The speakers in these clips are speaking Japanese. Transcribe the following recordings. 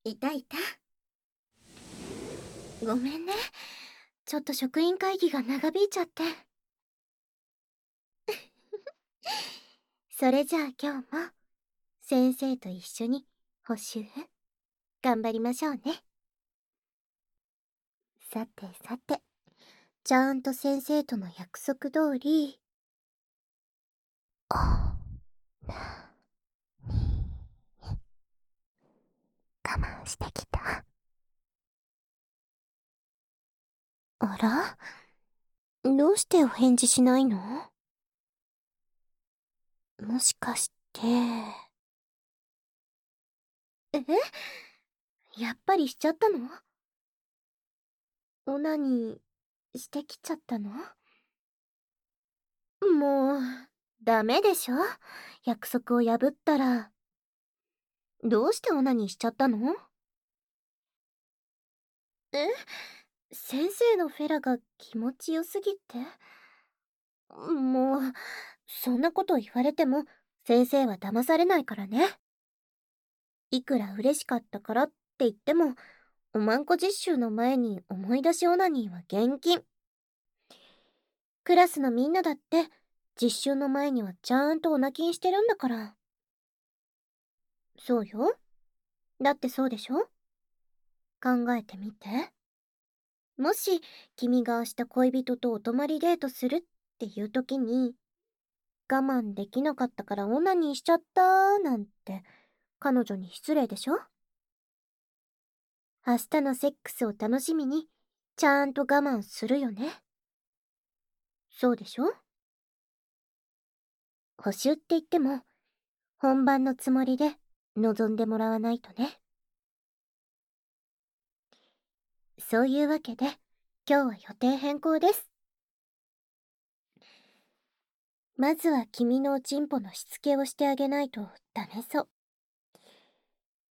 いたいた。ごめんね。ちょっと職員会議が長引いちゃって。それじゃあ今日も先生と一緒に補習頑張りましょうね。さてさて、ちゃんと先生との約束通り。我慢してきた。あら？どうしてお返事しないの？もしかして。やっぱりしちゃったの？オナニーしてきちゃったの？もう、ダメでしょ？約束を破ったら。どうしてオナニーしちゃったの？え？先生のフェラが気持ちよすぎて？もう、そんなこと言われても、先生は騙されないからね。いくら嬉しかったからって言っても、おまんこ実習の前に思い出しオナニーは厳禁。クラスのみんなだって、実習の前にはちゃんとオナキンしてるんだから。そうよ。だってそうでしょ？考えてみて。もし、君が明日恋人とお泊まりデートするっていう時に、我慢できなかったからオナニーしちゃったなんて、彼女に失礼でしょ？明日のセックスを楽しみに、ちゃんと我慢するよね。そうでしょ？補習って言っても、本番のつもりで臨んでもらわないとね。そういうわけで、今日は予定変更です。まずは君のおちんぽのしつけをしてあげないとダメそう。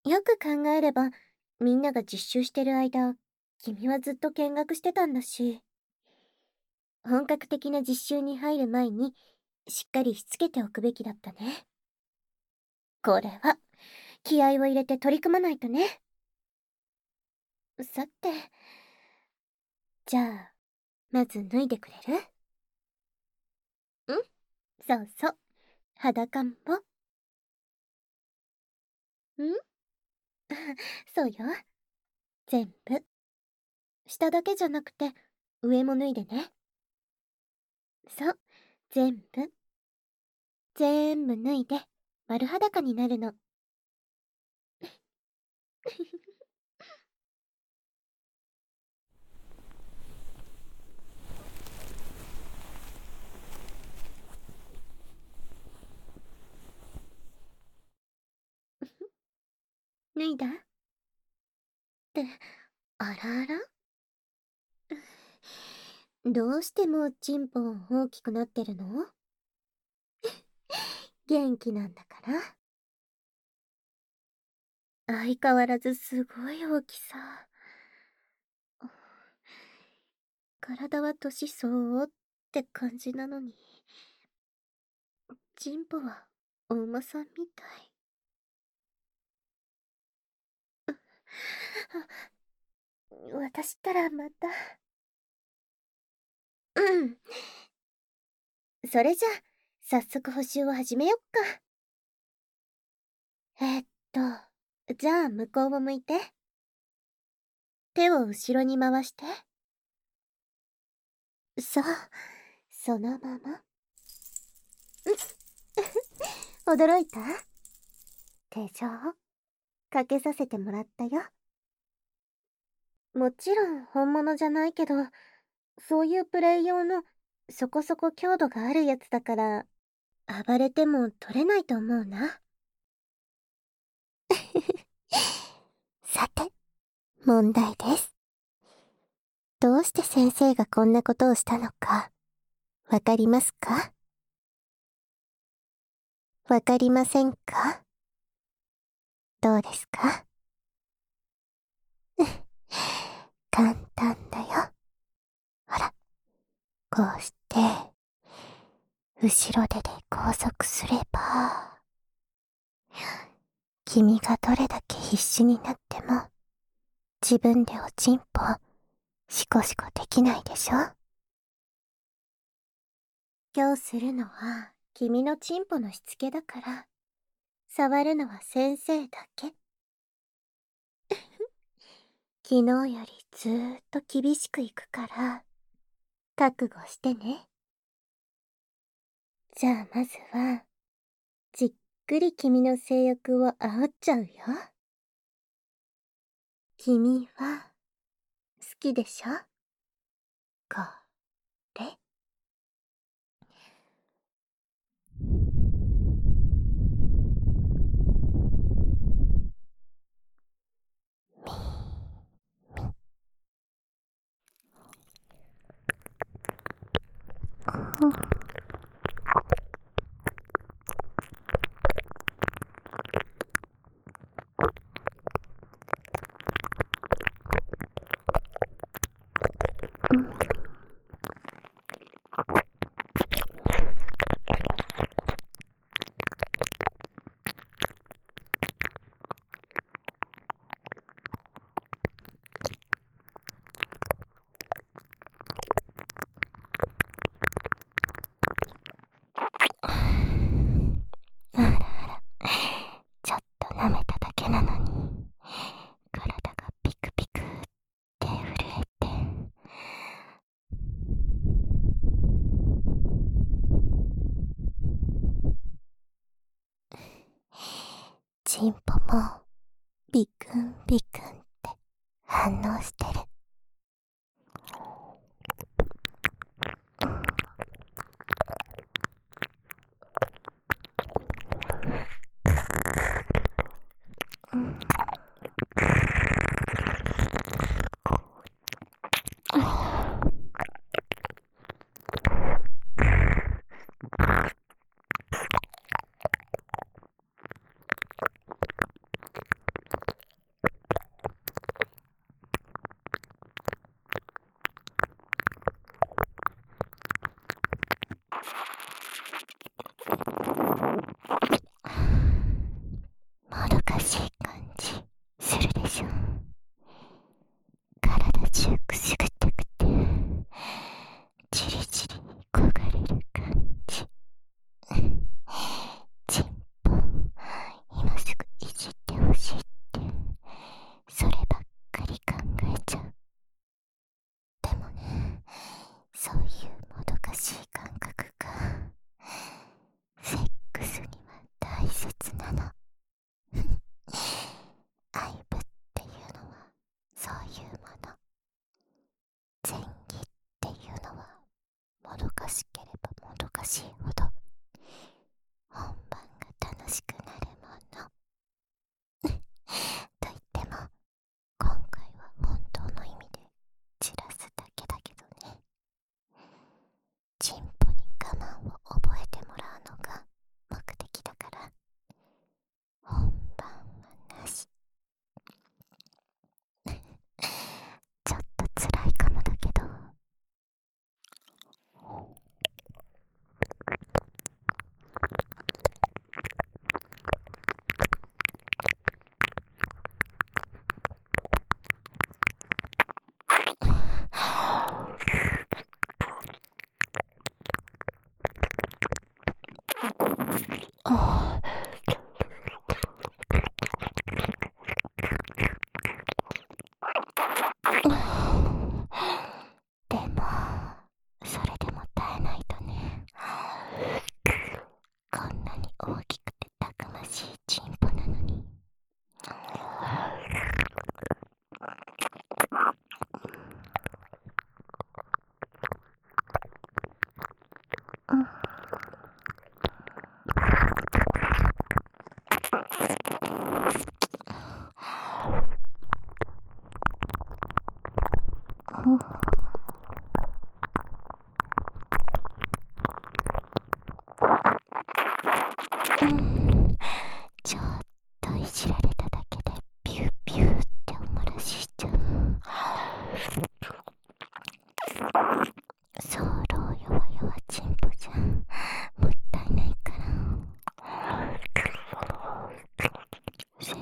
よく考えれば、みんなが実習してる間、君はずっと見学してたんだし、本格的な実習に入る前に、しっかりしつけておくべきだったね。これは、気合を入れて取り組まないとね。さて、じゃあ、まず脱いでくれる？そうそう。裸んぼ。そうよ。全部。下だけじゃなくて、上も脱いでね。そう。全部。全部脱いで、丸裸になるの。脱いだって、あらあら？どうしてもチンポン大きくなってるの？元気なんだから。相変わらずすごい大きさ。体は年相応って感じなのに、チンポはお馬さんみたい。私ったらまた。うん。それじゃあ、早速補習を始めよっか。じゃあ向こうを向いて。手を後ろに回して。そう、そのまま。驚いた？手錠かけさせてもらったよ。もちろん本物じゃないけど、そういうプレイ用のそこそこ強度があるやつだから、暴れても取れないと思うな。さて、問題です。どうして先生がこんなことをしたのか、わかりますか？わかりませんか？どうですか？簡単だよ。ほら、こうして、後ろ手で拘束すれば、 君がどれだけ必死になっても、自分でおちんぽをシコシコできないでしょ。今日するのは君のちんぽのしつけだから、触るのは先生だけ。昨日よりずーっと厳しくいくから、覚悟してね。じゃあまずは、じっくり君の性欲を煽っちゃうよ。君は、好きでしょ？これ。あらあら、ちょっと舐めただけなのに、体がピクピクって震えて。チンポもビクンビクンって反応してる。もどかしい感じするでしょ。体中くすぐってくて、チリチリ焦がれる感じ。チンポ、今すぐいじってほしいって、そればっかり考えちゃう。でもね、そういうもどかしい感覚が、セックスには大切なの。愛撫っていうのはそういうもの。前儀っていうのはもどかしければもどかしいほど本番が楽しくなるもの。と言っても今回は本当の意味で散らすだけだけどね。チンポに我慢を覚えてもらうのが目的だから、本番はなし。ちょっと辛いかもだけど。ああ、でも、それでも耐えないとね。こんなに大きくてたくましいチンポなのに。ちょっといじられただけでピューピューってお漏らししちゃう。そうろう弱々チンポじゃん。もったいないから。せ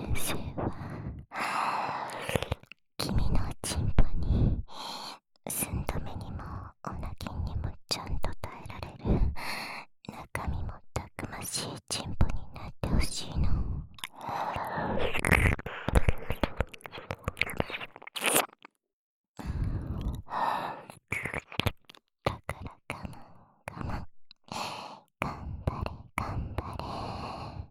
しいチンポになってほしいの。だから我慢我慢。頑張れ頑張れ。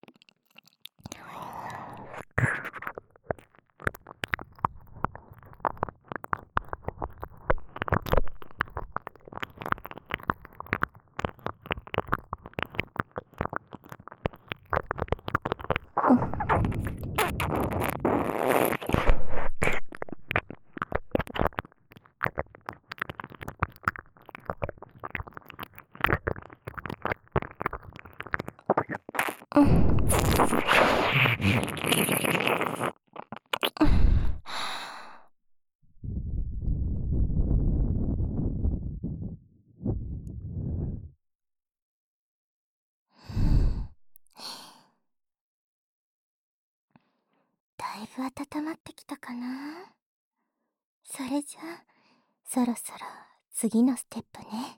だいぶ温まってきたかな。それじゃあ、そろそろ次のステップね。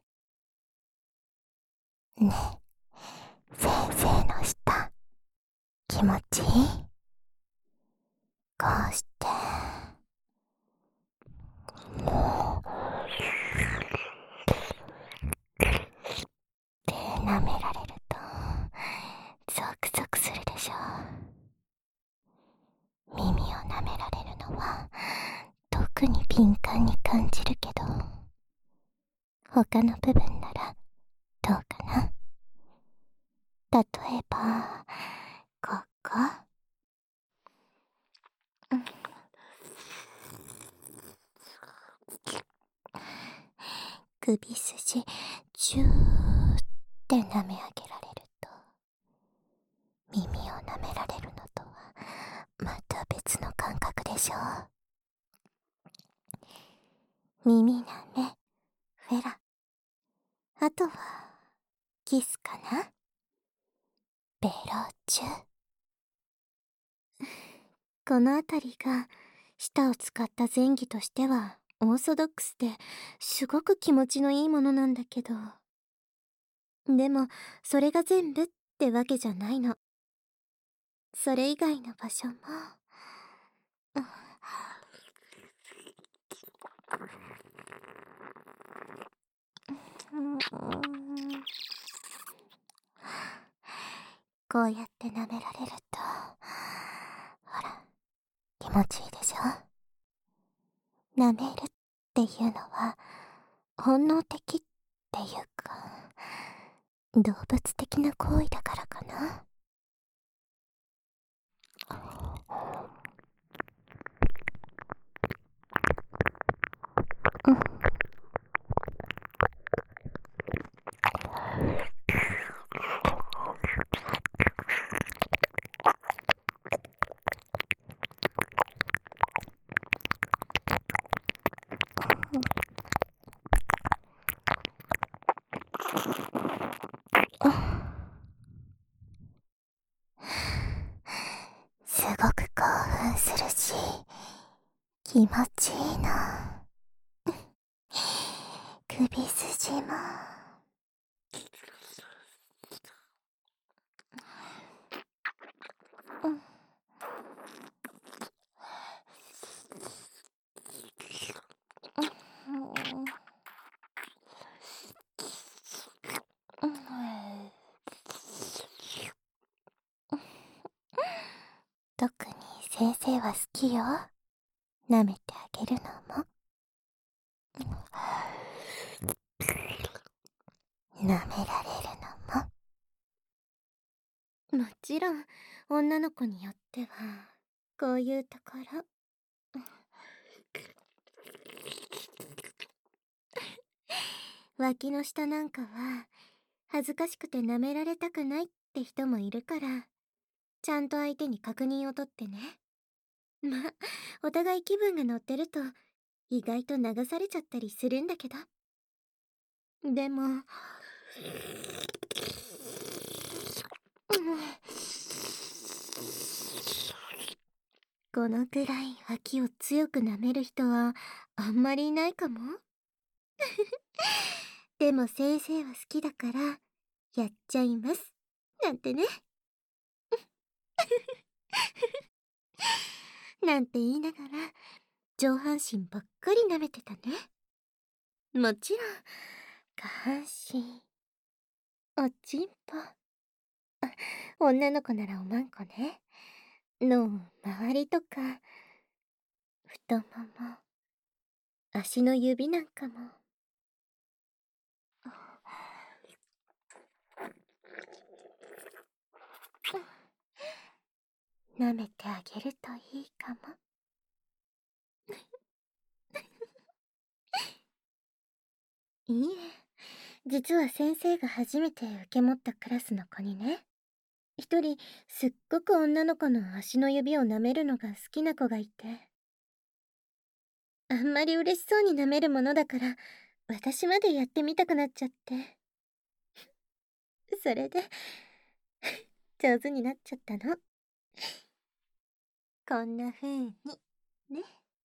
ねえ、先生の舌、気持ちいい？こうして、で舐められると、ゾクゾクするでしょ。耳を舐められるのは、特に敏感に感じるけど、他の部分なら、どうかな？例えば、ここ。首筋、ジューって舐め上げられると、耳を舐められるのとは、また別の感覚でしょう。耳舐め、フェラ。あとは、キスかな？ベロチュ。このあたりが、舌を使った前戯としては、オーソドックスですごく気持ちのいいものなんだけど。でも、それが全部ってわけじゃないの。それ以外の場所も、こうやって舐められると、ほら、気持ちいいでしょ？舐めるっていうのは、本能的っていうか、動物的な行為だからかな。すごく興奮するし、気持ちいいな。首筋も。特に先生は好きよ。舐めてあげるのも。舐められるのも。もちろん、女の子によっては、こういうところ。脇の下なんかは、恥ずかしくて舐められたくないって人もいるから、ちゃんと相手に確認をとってね。ま、お互い気分が乗ってると、意外と流されちゃったりするんだけど。でも、このくらい脇を強く舐める人はあんまりいないかも。でも先生は好きだからやっちゃいます。 なんてね。なんて言いながら、上半身ばっかり舐めてたね。もちろん、下半身、おちんぽ。女の子ならおまんこね。の周りとか、太もも、足の指なんかも。舐めてあげるといいかも。いいえ、実は先生が初めて受け持ったクラスの子にね、一人すっごく女の子の足の指を舐めるのが好きな子がいて、あんまり嬉しそうに舐めるものだから、私までやってみたくなっちゃって。それで、上手になっちゃったの。こんな風に、ね。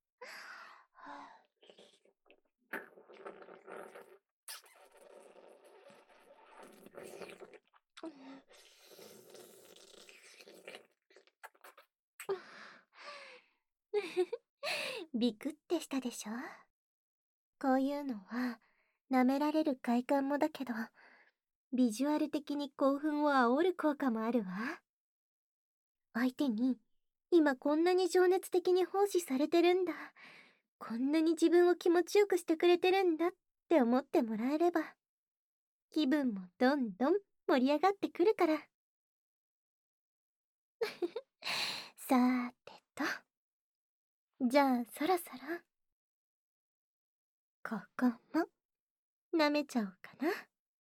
ビクってしたでしょ。こういうのは、舐められる快感もだけど、ビジュアル的に興奮を煽る効果もあるわ。相手に、今こんなに情熱的に奉仕されてるんだ。こんなに自分を気持ちよくしてくれてるんだって思ってもらえれば、気分もどんどん盛り上がってくるから。さーてと。じゃあそろそろ、ここも舐めちゃおうかな。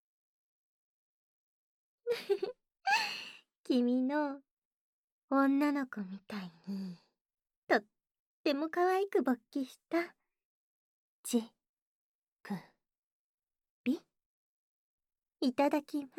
君の女の子みたいに、とっても可愛く勃起した乳首、いただきます。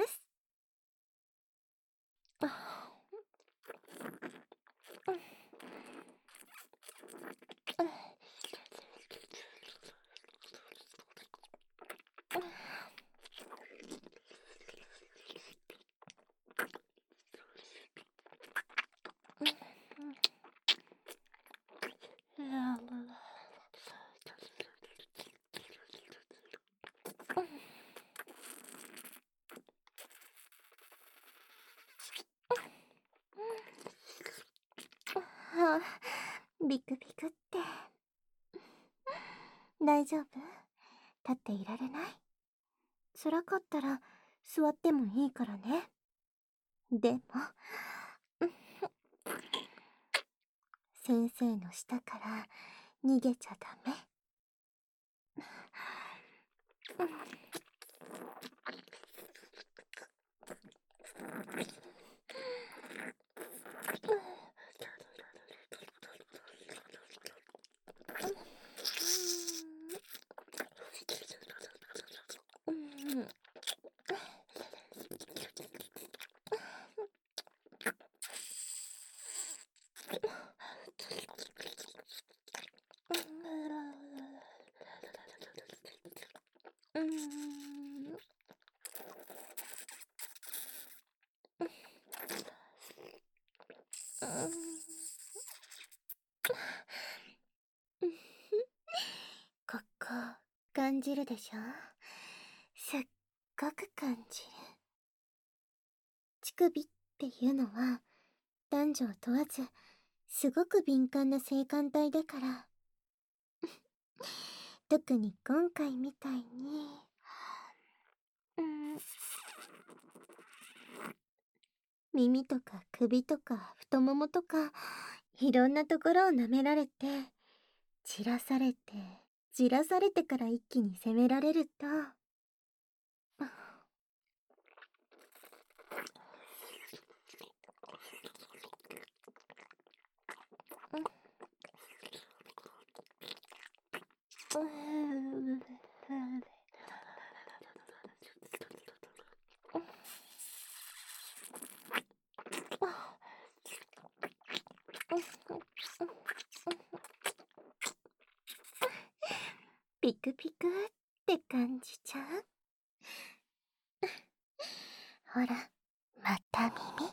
ビクビクって。大丈夫？立っていられない？辛かったら座ってもいいからね。でも、先生の舌から逃げちゃダメ。ここ、感じるでしょ？すっごく感じる。乳首っていうのは、男女を問わず、すごく敏感な性感帯だから。特に今回みたいに、耳とか首とか太ももとか、いろんなところを舐められて、散らされて、じらされてから一気に攻められると、ピクピクって感じちゃう？ほら、また耳。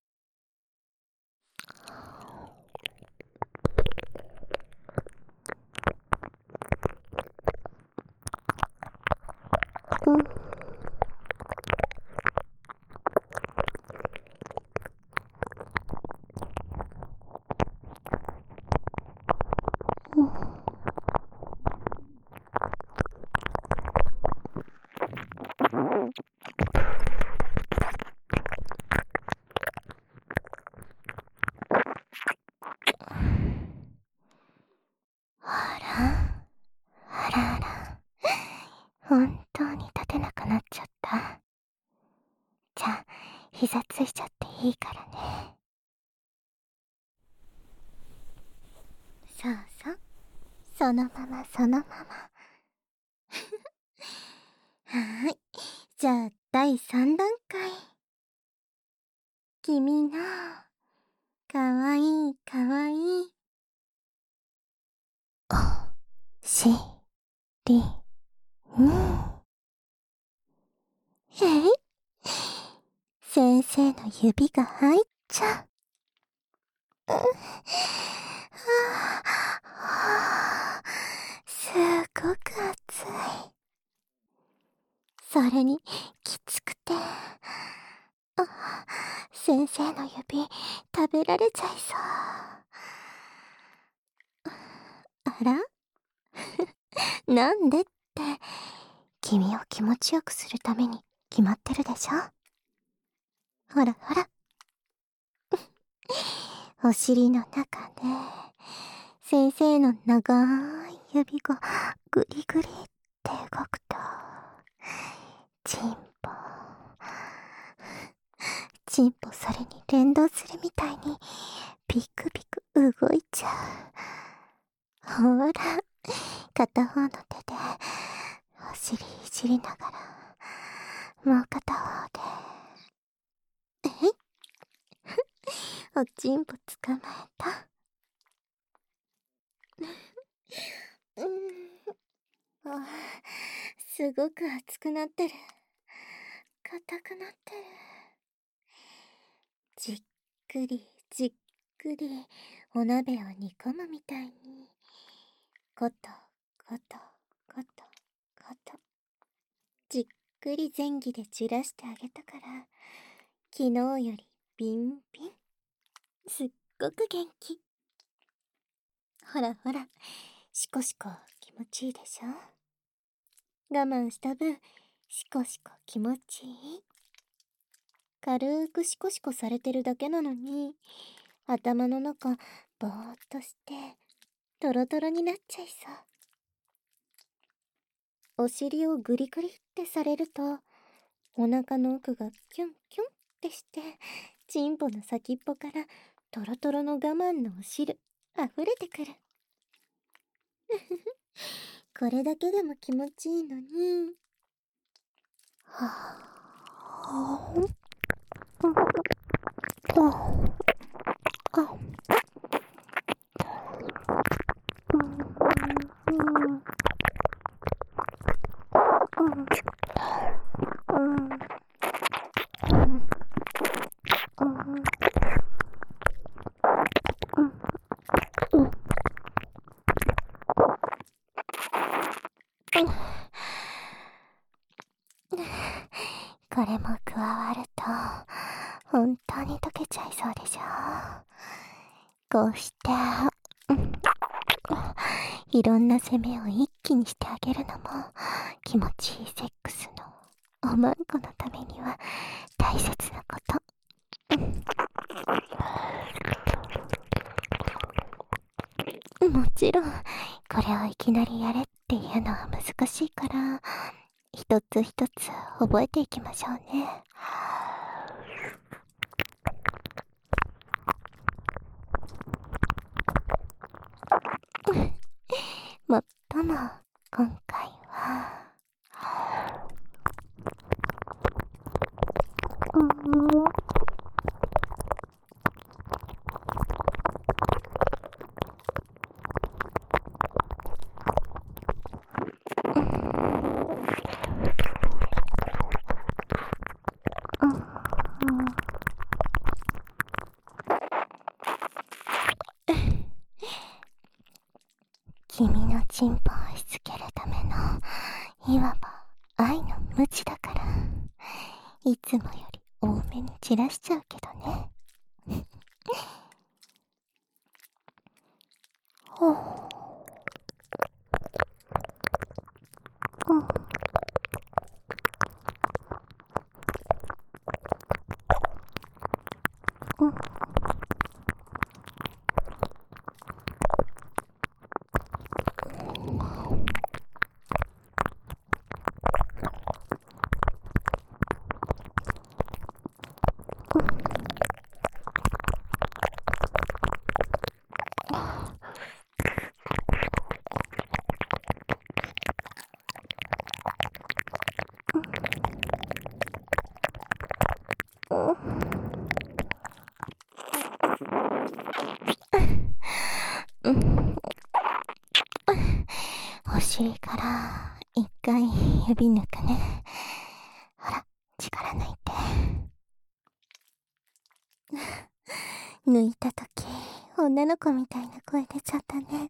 うん。あら、あらあら。本当に立てなくなっちゃった。じゃあ、膝ついちゃっていいからね。そうそう。そのままそのまま。はーい。じゃあ、第3段階。君の、かわいいかわいい。お、し、り、に。えい。先生の指が入っちゃう。はあ、すごく熱い。それに、きつくて。先生の指、食べられちゃいそう。あらなんでって、君を気持ちよくするために決まってるでしょ。ほらほら。お尻の中で、先生の長い指がグリグリって動くと、チンポ、チンポそれに連動するみたいに、ピクピク動いちゃう。ほら、片方の手で、お尻いじりながら、もう片方で、えいおちんぽ捕まえた。あ、すごく熱くなってる。硬くなってる。じっくりじっくりお鍋を煮込むみたいに、コトコトコトコト、じっくり前儀で散らしてあげたから、昨日よりビンビン。すっごく元気。ほらほら、シコシコ気持ちいいでしょ。我慢した分、シコシコ気持ちいい。軽くシコシコされてるだけなのに、頭の中ぼーっとしてトロトロになっちゃいそう。お尻をグリグリってされると、お腹の奥がキュンキュンってして、チンポの先っぽからトロトロの我慢のお汁溢れてくる。これだけでも気持ちいいのに。はぁ、これも加わると本当に溶けちゃいそうでしょ。こうしていろんな攻めを一気にしてあげるのも、気持ちいいセックスのおまんこのためには大切なこと。もちろんこれをいきなりやれっていうのは難しいから、一つ一つ覚えていきましょうね。もっとも今回は、 君のチンポをしつけるための、いわば愛の無知だから、いつもより多めに散らしちゃうけどね。ほう。うん。うん。お尻から一回指抜くね。ほら、力抜いて。抜いたとき、女の子みたいな声出ちゃったね。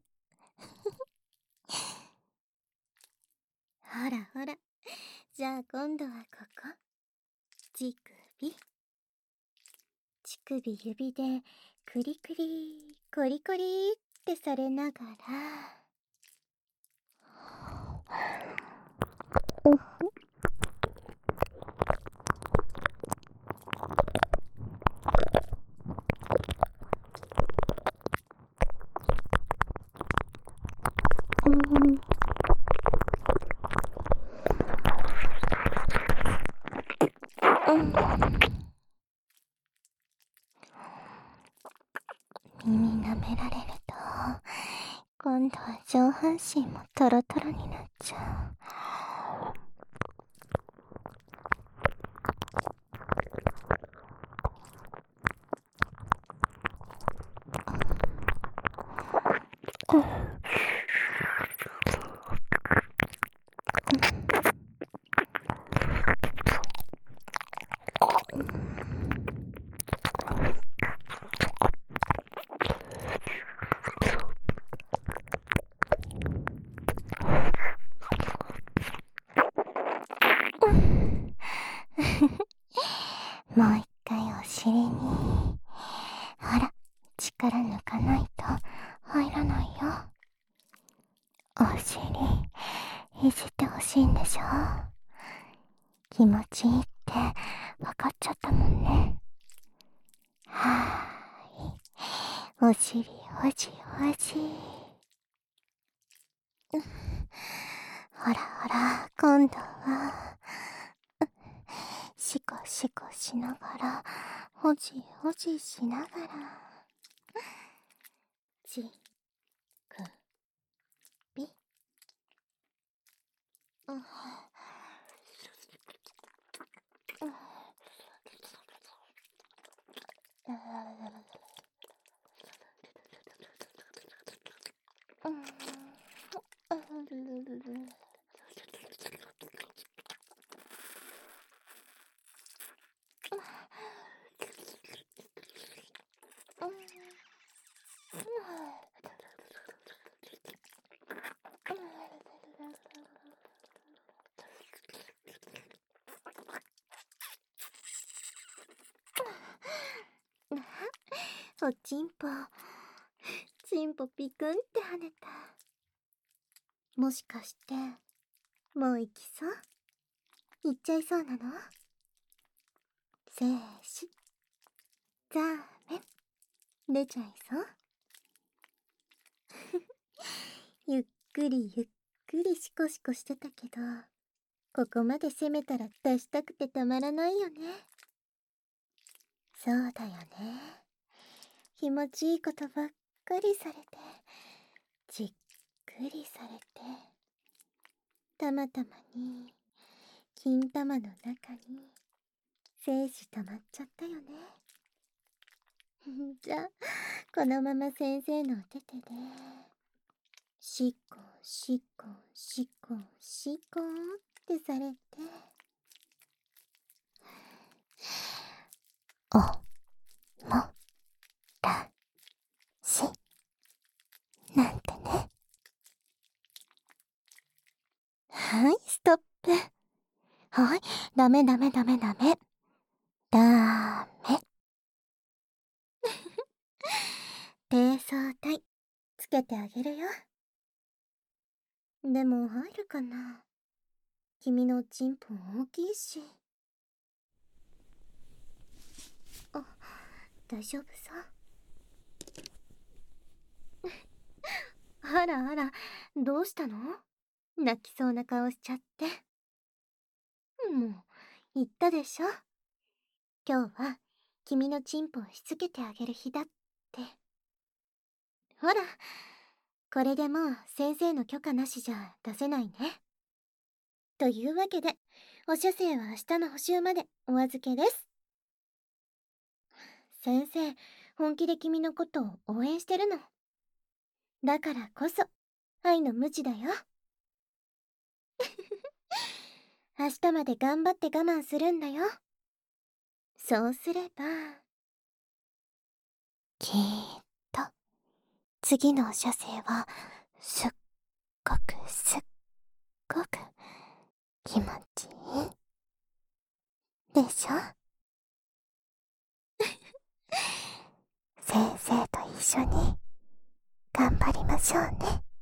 ほらほら。じゃあ今度はここ。乳首。乳首指でクリクリ、コリコリってされながら。耳舐められると、今度は上半身もトロトロになっちゃう。もう一回お尻に。ほら、力抜かないと入らないよ。お尻、いじってほしいんでしょ。気持ちいいって分かっちゃったもんね。はーい。お尻おじおじ。ほらほら、今度は、シコシコしながら、ほじほじしながら、ちくび。おちんぽ、ちんぽピクンって跳ねた。もしかして、もう行きそう？行っちゃいそうなの？せーし、ザーメン、出ちゃいそう？ゆっくりゆっくりシコシコしてたけど、ここまで攻めたら出したくてたまらないよね。そうだよね。気持ちいいことばっかりされて、じっくりされて、たまたまに金玉の中に精子溜まっちゃったよね。じゃあこのまま先生のお手手でシコシコシコシコってされて、おもらしなんてね。 ダメダメダメダメ。ダメ。低層体、つけてあげるよ。でも入るかな。君のチンポ大きいし。あ、大丈夫さ。あらあら、どうしたの？泣きそうな顔しちゃって。もう、言ったでしょ。今日は君のチンポをしつけてあげる日だって。ほら、これでもう先生の許可なしじゃ出せないね。というわけで、お射精は明日の補習までお預けです。先生、本気で君のことを応援してるの。だからこそ、愛の無知だよ。明日まで頑張って我慢するんだよ。そうすれば、きーっと、次の射精は、すっごくすっごく気持ちいい。でしょ？先生と一緒に頑張りましょうね。